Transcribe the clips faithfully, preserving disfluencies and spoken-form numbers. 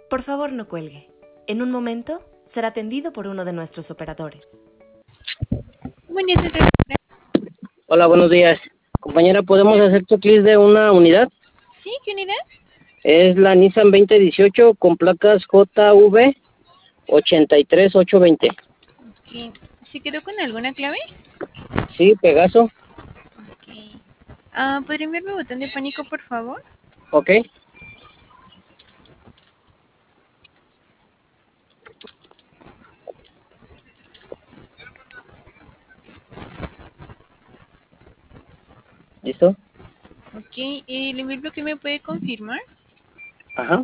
Por favor, no cuelgue. En un momento será atendido por uno de nuestros operadores. Buen día, centro. Hola, buenos días. Compañera, ¿podemos hacer checklist de una unidad? ¿Sí? ¿Qué unidad? Es la Nissan veinte dieciocho con placas J V ochenta y tres ochocientos veinte. Ok. ¿Se quedó con alguna clave? Sí, Pegaso. Ok. Ah, ¿podría enviarme botón de pánico, por favor? Ok. ¿Listo? Ok. Eh, ¿Le envío el bloque? ¿Me puede confirmar? Ajá.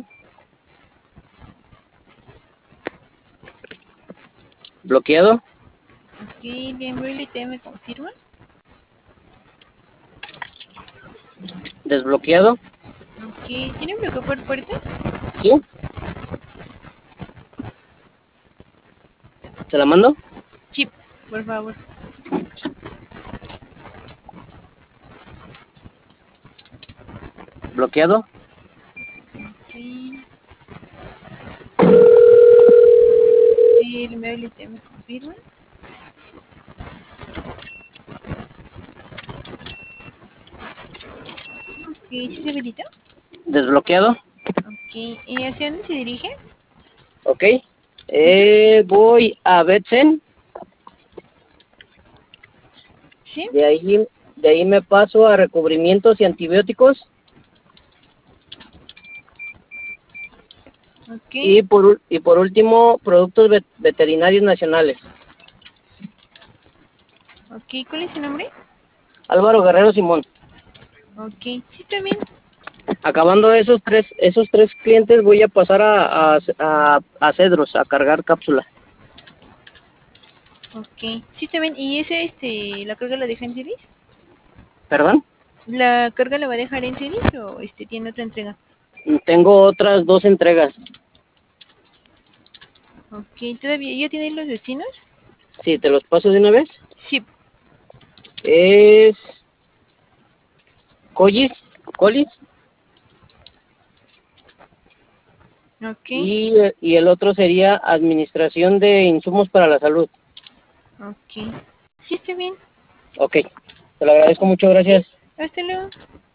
Bloqueado. Ok. ¿Le envío el I T? ¿Me confirma? Desbloqueado. Ok. ¿Tiene bloqueo por puerta? Sí. ¿Se la mando? Chip, por favor. Bloqueado. Ok. Eh, ¿Le envío el I T? ¿Me confirma? Ok. ¿Sí se habilita? Desbloqueado. Ok. ¿Y hacia dónde se dirige? Ok. Eh, voy a Betsen. ¿Sí? De ahí, de ahí me paso a recubrimientos y antibióticos. Ok. Y por, ul- y por último, productos vet- veterinarios nacionales. Ok. ¿Cuál es su nombre? Álvaro Guerrero Simón. Ok. ¿Sí está bien? Acabando esos tres, esos tres clientes, voy a pasar a, a, a, a Cedros a cargar cápsula. Ok. ¿Sí está bien? ¿Y ese, este, la carga la deja en series? ¿Perdón? ¿La carga la va a dejar en series o este tiene otra entrega? Tengo otras dos entregas. Ok, ¿todavía ya tienen los destinos? Sí, te los paso de una vez. Sí. Es Collis, Collis Ok, y, y el otro sería Administración de Insumos para la Salud. ok. Sí, está bien. Ok, te lo agradezco mucho, Sí, gracias. hasta luego.